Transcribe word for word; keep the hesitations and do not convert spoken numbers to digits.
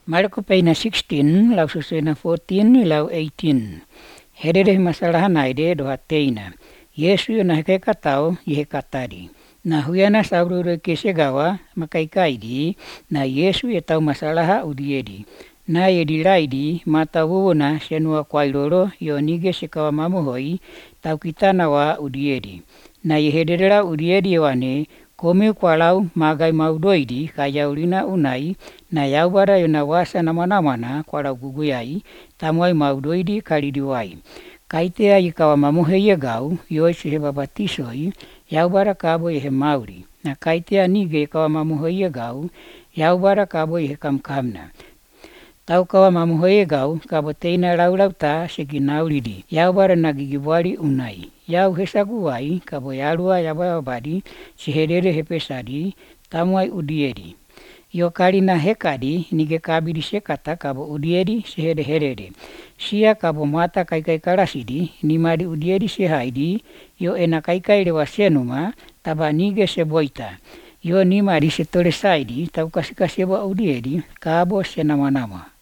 Marko peina sixteen, lau susena fourteen, lau eighteen. Herere masalah naide do hateina. Yesu yo na heke katao, ihe katari. Na huyana saurure kesegawa, makaikaidi, na Yesu ye tau masalaha udiedi. Na yedi laidi, mata wuwuna senua kwailoro, yo nige sekawa mamuhoi, tau kitana wa udiedi. Na ye hederera udiedi wane, komi kwalau magai maudoidi kaya ulina unai na yaubara yona wasa namanamana kwalau guguyai tamuai maudoidi kalidiwai. Kaitea ikawa mamuhe ye gau yoi sehe babatisoi yaubara kabo ye mauri. Na kaitea nige ikawa mamuhe ye gau yaubara kabo ye kamkamna. Tau kawa mamuhe ye gau kabo teina raulau ta segi naulidi. Yaubara nagigibwali unai. Yau hesaguai kabo yarua yababadi siherere hepesadi tamuai udiedi. Yo kalina hekadi nige kabidi sekata kabo udiedi sehere herere. Sia kabo mata kaikai karasidi nimadi udiedi sehaidi yo ena kaikai lewa senuma taba nige seboita. Yo nimadi setole saidi tau kasikaseba udiedi kabo senama-nama.